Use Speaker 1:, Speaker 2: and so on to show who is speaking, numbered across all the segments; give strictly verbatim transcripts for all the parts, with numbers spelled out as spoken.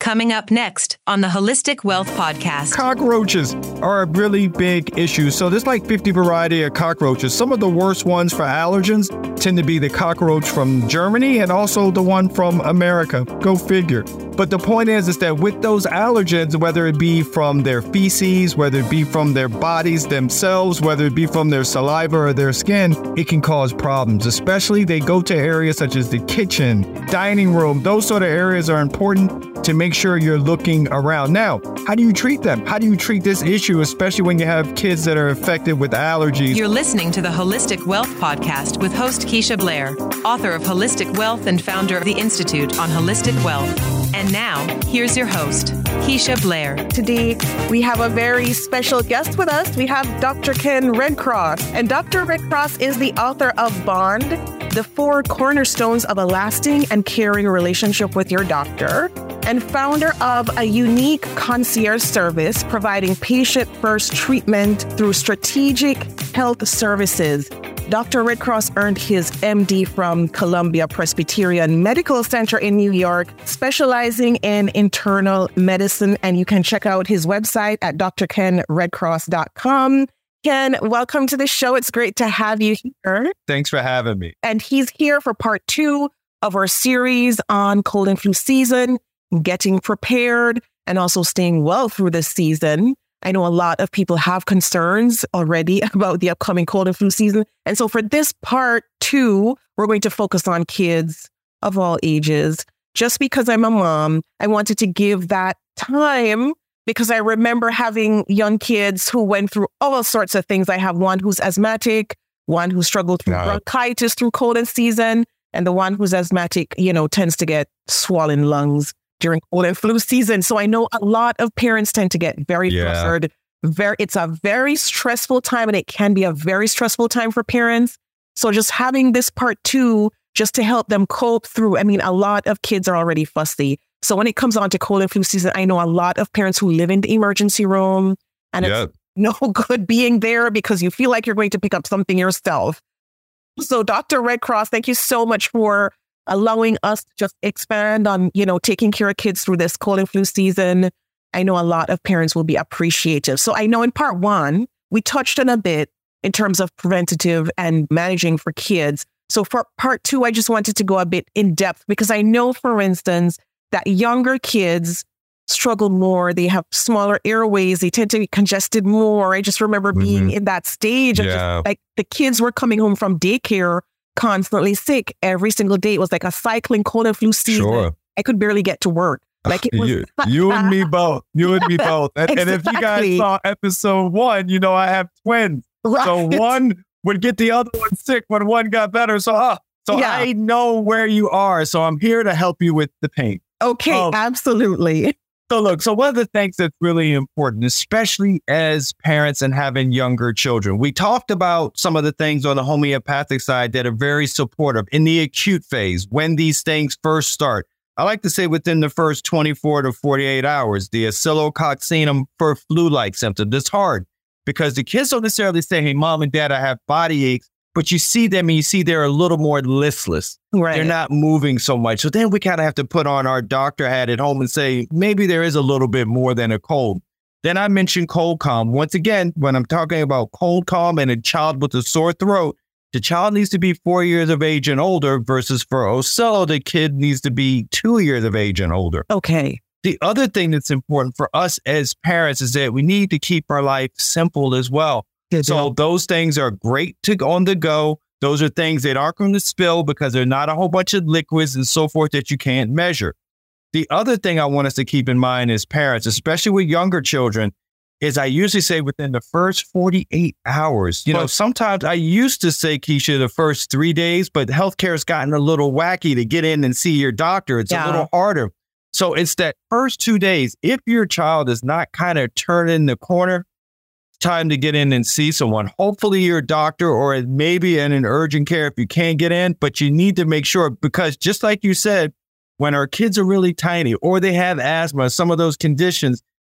Speaker 1: Coming up next on the Holistic Wealth Podcast.
Speaker 2: Cockroaches are a really big issue. So there's like fifty variety of cockroaches. Some of the worst ones for allergens tend to be the cockroach from Germany and also the one from America. Go figure. But the point is, is that with those allergens, whether it be from their feces, whether it be from their bodies themselves, whether it be from their saliva or their skin, it can cause problems. Especially they go to areas such as the kitchen, dining room. Those sort of areas are important to make sure you're looking around. Now, how do you treat them? How do you treat this issue, especially when you have kids that are affected with allergies?
Speaker 1: You're listening to the Holistic Wealth Podcast with host Keisha Blair, author of Holistic Wealth and founder of the Institute on Holistic Wealth. And now, here's your host, Keisha Blair.
Speaker 3: Today, we have a very special guest with us. We have Doctor Ken Redcross. And Doctor Redcross is the author of Bond, The Four Cornerstones of a Lasting and Caring Relationship with Your Doctor, and founder of a unique concierge service providing patient-first treatment through strategic health services. Doctor Redcross earned his M D from Columbia Presbyterian Medical Center in New York, specializing in internal medicine. And you can check out his website at d r ken redcross dot com. Ken, welcome to the show. It's great to have you here.
Speaker 2: Thanks for having me.
Speaker 3: And he's here for part two of our series on cold and flu season, getting prepared, and also staying well through this season. I know a lot of people have concerns already about the upcoming cold and flu season. And so for this part two, we're going to focus on kids of all ages. Just because I'm a mom, I wanted to give that time because I remember having young kids who went through all sorts of things. I have one who's asthmatic, one who struggled through no. bronchitis through cold and season, and the one who's asthmatic, you know, tends to get swollen lungs during cold and flu season. So I know a lot of parents tend to get very yeah. frustrated. Very, it's a very stressful time, and it can be a very stressful time for parents. So just having this part two, just to help them cope through. I mean, a lot of kids are already fussy. So when it comes on to cold and flu season, I know a lot of parents who live in the emergency room, and yeah. it's no good being there because you feel like you're going to pick up something yourself. So Doctor Redcross, thank you so much for allowing us to just expand on, you know, taking care of kids through this cold and flu season. I know a lot of parents will be appreciative. So I know in part one, we touched on a bit in terms of preventative and managing for kids. So for part two, I just wanted to go a bit in depth because I know, for instance, that younger kids struggle more. They have smaller airways. They tend to be congested more. I just remember mm-hmm. being in that stage. Of yeah. just, like the kids were coming home from daycare constantly sick every single day. It was like a cycling cold and flu season. Sure. I could barely get to work. Like it was
Speaker 2: you, you and me both. You and me both. And, exactly. and if you guys saw episode one, you know I have twins. Right. So one would get the other one sick when one got better. So, uh, so yeah. I know where you are. So I'm here to help you with the pain.
Speaker 3: Okay, um, absolutely.
Speaker 2: So look, so one of the things that's really important, especially as parents and having younger children, we talked about some of the things on the homeopathic side that are very supportive in the acute phase when these things first start. I like to say within the first twenty-four to forty-eight hours, the oscillococcinum for flu-like symptoms. It's hard because the kids don't necessarily say, hey, mom and dad, I have body aches, but you see them and you see they're a little more listless. Right. They're not moving so much. So then we kind of have to put on our doctor hat at home and say, maybe there is a little bit more than a cold. Then I mentioned cold calm. Once again, when I'm talking about cold calm and a child with a sore throat, the child needs to be four years of age and older versus for Oscillo, the kid needs to be two years of age and older.
Speaker 3: Okay.
Speaker 2: The other thing that's important for us as parents is that we need to keep our life simple as well. Good so job. Those things are great to go on the go. Those are things that aren't going to spill because they're not a whole bunch of liquids and so forth that you can't measure. The other thing I want us to keep in mind as parents, especially with younger children, is I usually say within the first forty-eight hours. You know, sometimes I used to say, Keisha, the first three days, but healthcare has gotten a little wacky to get in and see your doctor. It's yeah. a little harder. So it's that first two days. If your child is not kind of turning the corner, it's time to get in and see someone. Hopefully your doctor or maybe in an urgent care if you can't get in, but you need to make sure because just like you said, when our kids are really tiny or they have asthma, some of those conditions,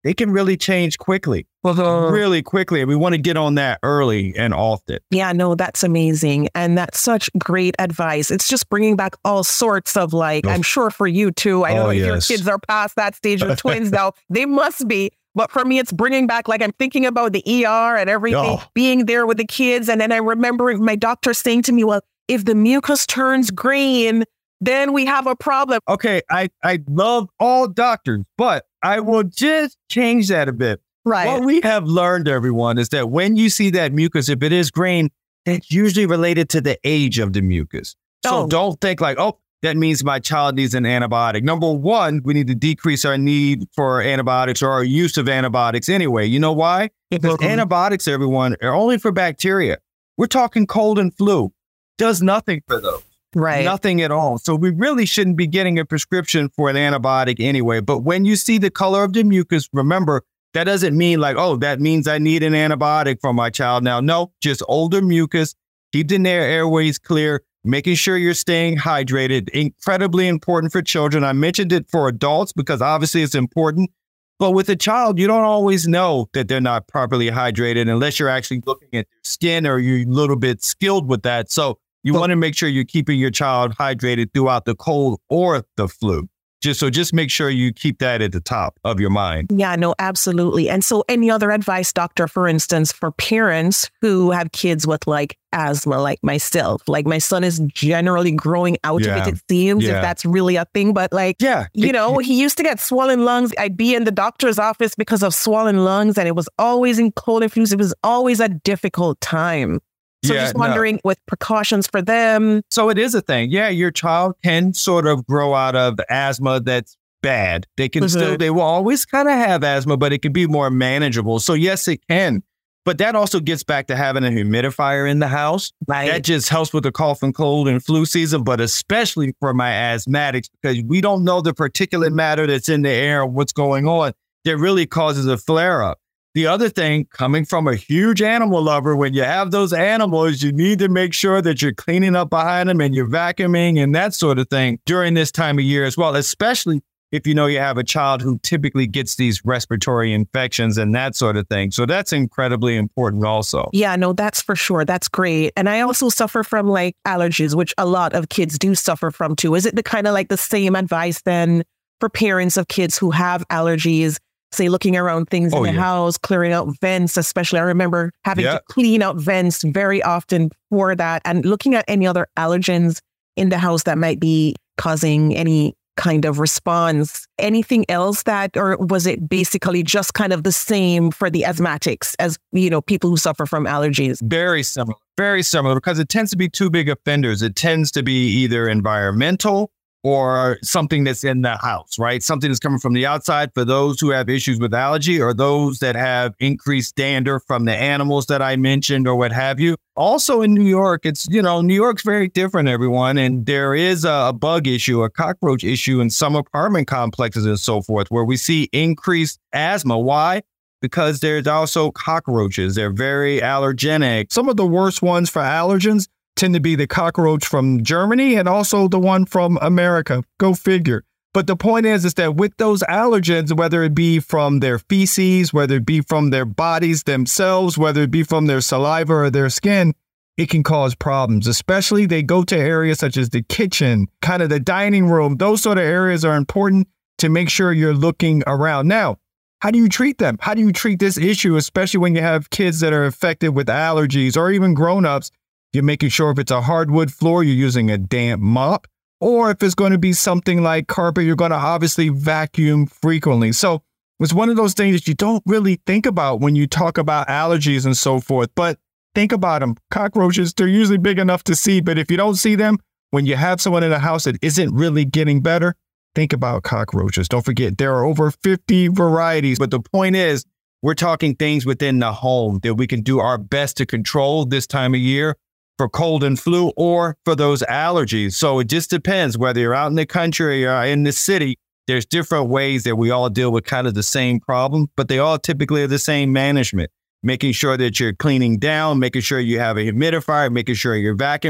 Speaker 2: it can really change quickly,
Speaker 3: Uh-huh.
Speaker 2: really quickly. And we want to get on that early and often.
Speaker 3: Yeah, no, that's amazing. And that's such great advice. It's just bringing back all sorts of like,
Speaker 2: Oh.
Speaker 3: I'm sure for you too. I know
Speaker 2: Oh,
Speaker 3: if
Speaker 2: yes.
Speaker 3: your kids are past that stage of twins now, they must be. But for me, it's bringing back, like, I'm thinking about the E R and everything,
Speaker 2: Oh.
Speaker 3: being there with the kids. And then I remember my doctor saying to me, well, if the mucus turns green, then we have a problem.
Speaker 2: Okay, I, I love all doctors, but I will just change that a bit.
Speaker 3: Right.
Speaker 2: What we have learned, everyone, is that when you see that mucus, if it is green, it's usually related to the age of the mucus. So
Speaker 3: Oh.
Speaker 2: don't think like, oh, that means my child needs an antibiotic. Number one, we need to decrease our need for antibiotics or our use of antibiotics anyway. You know why? Because
Speaker 3: Mhm.
Speaker 2: antibiotics, everyone, are only for bacteria. We're talking cold and flu. Does nothing for those.
Speaker 3: Right.
Speaker 2: Nothing at all. So we really shouldn't be getting a prescription for an antibiotic anyway. But when you see the color of the mucus, remember, that doesn't mean like, oh, that means I need an antibiotic for my child now. No, just older mucus. Keep the air airways clear, making sure you're staying hydrated. Incredibly important for children. I mentioned it for adults because obviously it's important. But with a child, you don't always know that they're not properly hydrated unless you're actually looking at their skin or you're a little bit skilled with that. So you
Speaker 3: Well-
Speaker 2: want to make sure you're keeping your child hydrated throughout the cold or the flu. Just so just make sure you keep that at the top of your mind.
Speaker 3: Yeah, no, absolutely. And so any other advice, doctor, for instance, for parents who have kids with like asthma, like myself, like my son is generally growing out
Speaker 2: Yeah.
Speaker 3: of it, it seems,
Speaker 2: Yeah.
Speaker 3: if that's really a thing. But like,
Speaker 2: Yeah.
Speaker 3: you know, he used to get swollen lungs. I'd be in the doctor's office because of swollen lungs, and it was always in cold and flus. It was always a difficult time. So
Speaker 2: Yeah,
Speaker 3: just
Speaker 2: no.
Speaker 3: wondering with precautions for them.
Speaker 2: So it is a thing. Yeah, your child can sort of grow out of asthma that's bad. They can
Speaker 3: Mhm.
Speaker 2: still, they will always kind of have asthma, but it can be more manageable. So yes, it can. But that also gets back to having a humidifier in the house.
Speaker 3: Right.
Speaker 2: That just helps with the cough and cold and flu season, but especially for my asthmatics, because we don't know the particulate matter that's in the air, what's going on, that really causes a flare up. The other thing, coming from a huge animal lover, when you have those animals, you need to make sure that you're cleaning up behind them and you're vacuuming and that sort of thing during this time of year as well, especially if you know you have a child who typically gets these respiratory infections and that sort of thing. So that's incredibly important also.
Speaker 3: Yeah, no, that's for sure. That's great. And I also suffer from like allergies, which a lot of kids do suffer from too. Is it the kind of like the same advice then for parents of kids who have allergies? Say looking around things
Speaker 2: Oh,
Speaker 3: in the
Speaker 2: yeah.
Speaker 3: house, clearing out vents, especially. I remember having
Speaker 2: Yeah.
Speaker 3: to clean out vents very often for that, and looking at any other allergens in the house that might be causing any kind of response. Anything else that, or was it basically just kind of the same for the asthmatics as, you know, people who suffer from allergies?
Speaker 2: Very similar, very similar, because it tends to be two big offenders. It tends to be either environmental or something that's in the house, right? Something that's coming from the outside for those who have issues with allergy or those that have increased dander from the animals that I mentioned or what have you. Also in New York, it's, you know, New York's very different, everyone. And there is a, a bug issue, a cockroach issue in some apartment complexes and so forth, where we see increased asthma. Why? Because there's also cockroaches. They're very allergenic. Some of the worst ones for allergens tend to be the cockroach from Germany and also the one from America. Go figure. But the point is, is that with those allergens, whether it be from their feces, whether it be from their bodies themselves, whether it be from their saliva or their skin, it can cause problems. Especially they go to areas such as the kitchen, kind of the dining room. Those sort of areas are important to make sure you're looking around. Now, how do you treat them? How do you treat this issue, especially when you have kids that are affected with allergies or even grown-ups? You're making sure if it's a hardwood floor, you're using a damp mop. Or if it's going to be something like carpet, you're going to obviously vacuum frequently. So it's one of those things that you don't really think about when you talk about allergies and so forth. But think about them. Cockroaches, they're usually big enough to see. But if you don't see them, when you have someone in the house that isn't really getting better, think about cockroaches. Don't forget, there are over fifty varieties. But the point is, we're talking things within the home that we can do our best to control this time of year for cold and flu or for those allergies. So it just depends whether you're out in the country or in the city. There's different ways that we all deal with kind of the same problem, but they all typically are the same management. Making sure that you're cleaning down, making sure you have a humidifier, making sure you're vacuuming,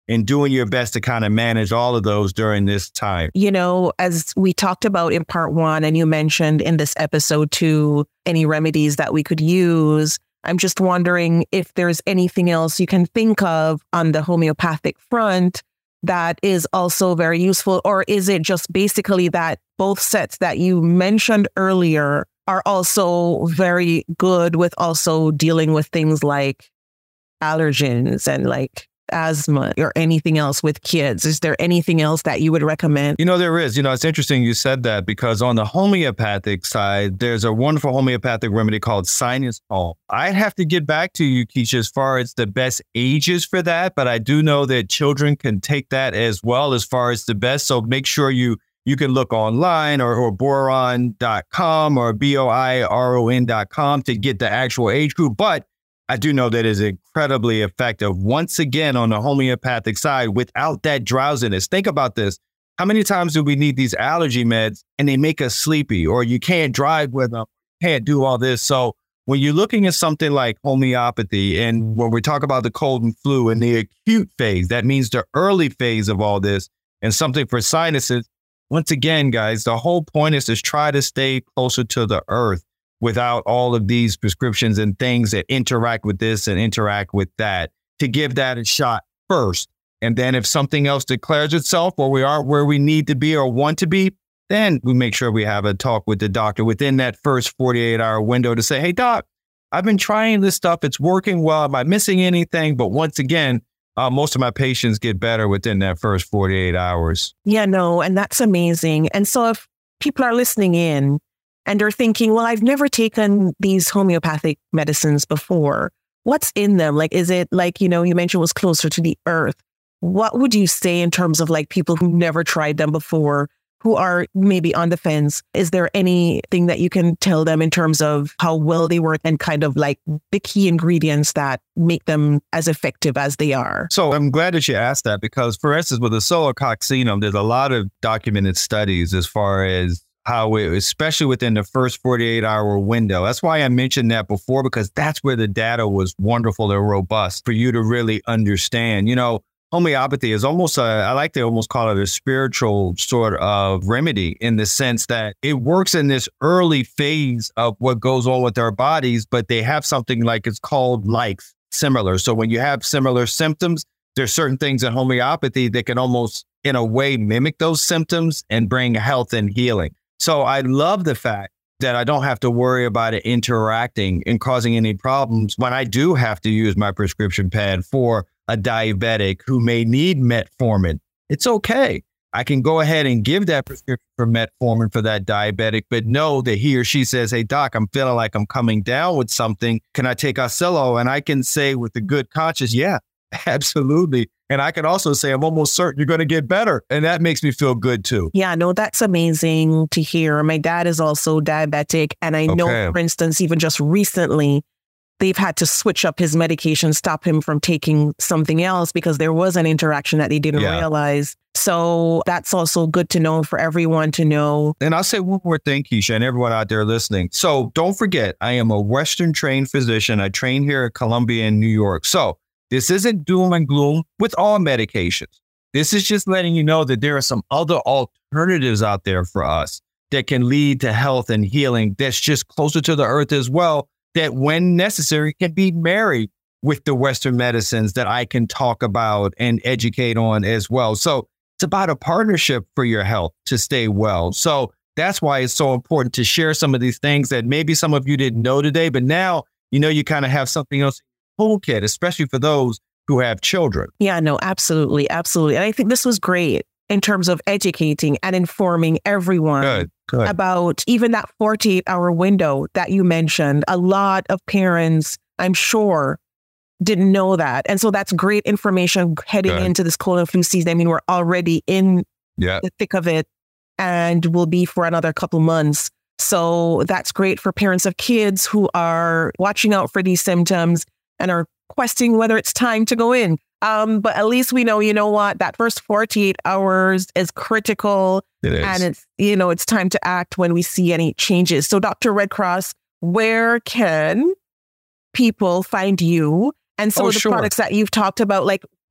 Speaker 2: and doing your best to kind of manage all of those during this time.
Speaker 3: You know, as we talked about in part one, and you mentioned in this episode too, any remedies that we could use. I'm just wondering if there's anything else you can think of on the homeopathic front that is also very useful, or is it just basically that both sets that you mentioned earlier are also very good with also dealing with things like allergens and like asthma or anything else with kids? Is there anything else that you would recommend?
Speaker 2: You know, there is. You know, it's interesting you said that, because on the homeopathic side, there's a wonderful homeopathic remedy called Sinus Calm. I'd have to get back to you, Keisha, as far as the best ages for that, but I do know that children can take that as well as far as the best. So make sure you you can look online or, or boiron dot com or B O I R O N dot com to get the actual age group. But I do know that is incredibly effective. Once again, on the homeopathic side, without that drowsiness. Think about this. How many times do we need these allergy meds and they make us sleepy, or you can't drive with them, can't do all this? So when you're looking at something like homeopathy, and when we talk about the cold and flu in the acute phase, that means the early phase of all this, and something for sinuses, once again, guys, the whole point is to try to stay closer to the earth, without all of these prescriptions and things that interact with this and interact with that, to give that a shot first. And then if something else declares itself, or we aren't where we need to be or want to be, then we make sure we have a talk with the doctor within that first forty-eight hour window to say, hey, doc, I've been trying this stuff. It's working well. Am I missing anything? But once again, uh, most of my patients get better within that first forty-eight hours.
Speaker 3: Yeah, no, and that's amazing. And so if people are listening in, and they're thinking, well, I've never taken these homeopathic medicines before. What's in them? Like, is it like, you know, you mentioned it was closer to the earth. What would you say in terms of like people who never tried them before, who are maybe on the fence? Is there anything that you can tell them in terms of how well they work and kind of like the key ingredients that make them as effective as they are?
Speaker 2: So I'm glad that you asked that, because, for instance, with the Celecoxenum, there's a lot of documented studies as far as how it, especially within the first forty-eight hour window. That's why I mentioned that before, because that's where the data was wonderful and robust for you to really understand. You know, homeopathy is almost a, I like to almost call it a spiritual sort of remedy, in the sense that it works in this early phase of what goes on with our bodies, but they have something like, it's called like similar. So when you have similar symptoms, there's certain things in homeopathy that can almost in a way mimic those symptoms and bring health and healing. So I love the fact that I don't have to worry about it interacting and causing any problems when I do have to use my prescription pad for a diabetic who may need metformin. It's okay. I can go ahead and give that prescription for metformin for that diabetic, but know that he or she says, hey, doc, I'm feeling like I'm coming down with something. Can I take Oscillo? And I can say with a good conscience, yeah, absolutely. And I can also say, I'm almost certain you're going to get better. And that makes me feel good too.
Speaker 3: Yeah, no, that's amazing to hear. My dad is also diabetic. And I know, okay. for instance, even just recently, they've had to switch up his medication, stop him from taking something else because there was an interaction that they didn't yeah. realize. So that's also good to know for everyone to know.
Speaker 2: And I'll say one more thing, Keisha, and everyone out there listening. So don't forget, I am a Western trained physician. I train here at Columbia in New York. So this isn't doom and gloom with all medications. This is just letting you know that there are some other alternatives out there for us that can lead to health and healing that's just closer to the earth as well, that when necessary can be married with the Western medicines that I can talk about and educate on as well. So it's about a partnership for your health to stay well. So that's why it's so important to share some of these things that maybe some of you didn't know today, but now, you know, you kind of have something else toolkit, especially for those who have children.
Speaker 3: Yeah, no, absolutely. Absolutely. And I think this was great in terms of educating and informing everyone
Speaker 2: good, good.
Speaker 3: about even that forty-eight hour window that you mentioned. A lot of parents, I'm sure, didn't know that. And so that's great information heading good. into this cold and flu season. I mean, we're already in
Speaker 2: yeah.
Speaker 3: the thick of it and will be for another couple months. So that's great for parents of kids who are watching out for these symptoms and are questioning whether it's time to go in. Um, but at least we know, you know what, that first forty-eight hours is critical.
Speaker 2: It is.
Speaker 3: And it's, you know, it's time to act when we see any changes. So Doctor Redcross, where can people find you and some
Speaker 2: oh,
Speaker 3: of the
Speaker 2: sure.
Speaker 3: products that you've talked about? Like,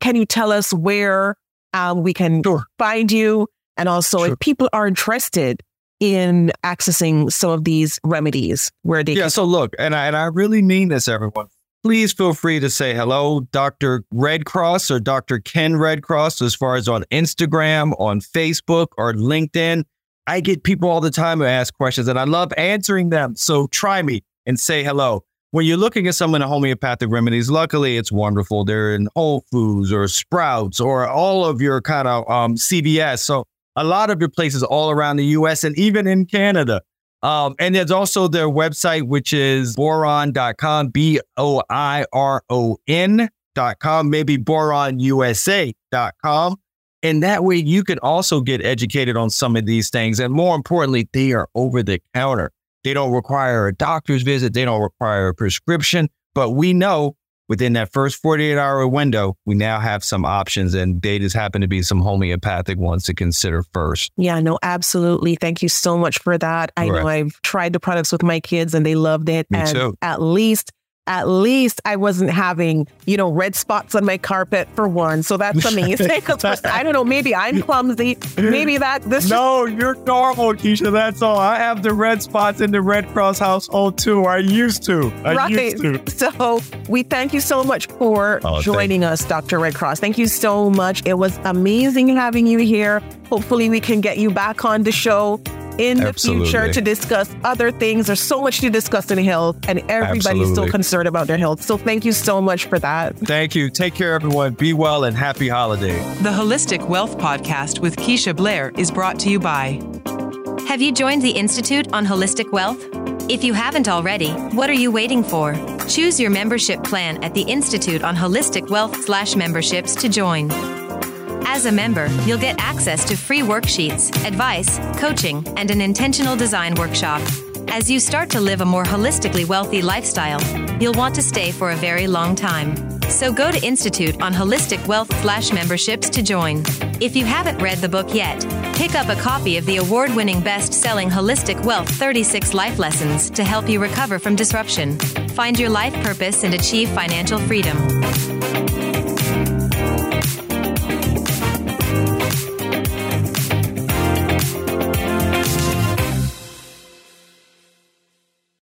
Speaker 3: can you tell us where um, we can
Speaker 2: Sure.
Speaker 3: find you? And also,
Speaker 2: Sure.
Speaker 3: if people are interested in accessing some of these remedies, where they
Speaker 2: Yeah,
Speaker 3: can.
Speaker 2: so look, and I, and I really mean this, everyone. Please feel free to say hello, Doctor Red Cross or Doctor Ken Red Cross, as far as on Instagram, on Facebook, or LinkedIn. I get people all the time who ask questions, and I love answering them. So try me and say hello. When you're looking at some of the homeopathic remedies, luckily it's wonderful. They're in Whole Foods or Sprouts or all of your kind of um, C V S. So a lot of your places all around the U S and even in Canada. Um, and there's also their website, which is boron dot com, B O I R O N dot com, maybe boron U S A dot com. And that way you can also get educated on some of these things. And more importantly, they are over the counter. They don't require a doctor's visit. They don't require a prescription. But we know within that first forty-eight hour window, we now have some options, and they just happen to be some homeopathic ones to consider first.
Speaker 3: Yeah, no, absolutely. Thank you so much for that. I
Speaker 2: Right.
Speaker 3: know I've tried the products with my kids and they loved it.
Speaker 2: Me
Speaker 3: and
Speaker 2: too.
Speaker 3: at least, at least I wasn't having, you know, red spots on my carpet for one. So that's amazing. 'Cause I don't know, maybe I'm clumsy. Maybe that this
Speaker 2: No, you're normal, Keisha. That's all. I have the red spots in the Red Cross household too. I used to. I
Speaker 3: right.
Speaker 2: used to.
Speaker 3: So we thank you so much for
Speaker 2: Oh,
Speaker 3: joining us, Doctor Red Cross. Thank you so much. It was amazing having you here. Hopefully we can get you back on the show in the
Speaker 2: Absolutely.
Speaker 3: future to discuss other things. There's so much to discuss in health, and everybody's
Speaker 2: Absolutely.
Speaker 3: so concerned about their health. So thank you so much for that.
Speaker 2: Thank you. Take care, everyone. Be well and happy holidays.
Speaker 1: The Holistic Wealth Podcast with Keisha Blair is brought to you by.
Speaker 4: Have you joined the Institute on Holistic Wealth? If you haven't already, what are you waiting for? Choose your membership plan at the Institute on Holistic Wealth slash memberships to join. As a member, you'll get access to free worksheets, advice, coaching, and an intentional design workshop. As you start to live a more holistically wealthy lifestyle, you'll want to stay for a very long time. So go to Institute on Holistic Wealth slash memberships to join. If you haven't read the book yet, pick up a copy of the award-winning best-selling Holistic Wealth thirty-six Life Lessons to help you recover from disruption, find your life purpose, and achieve financial freedom.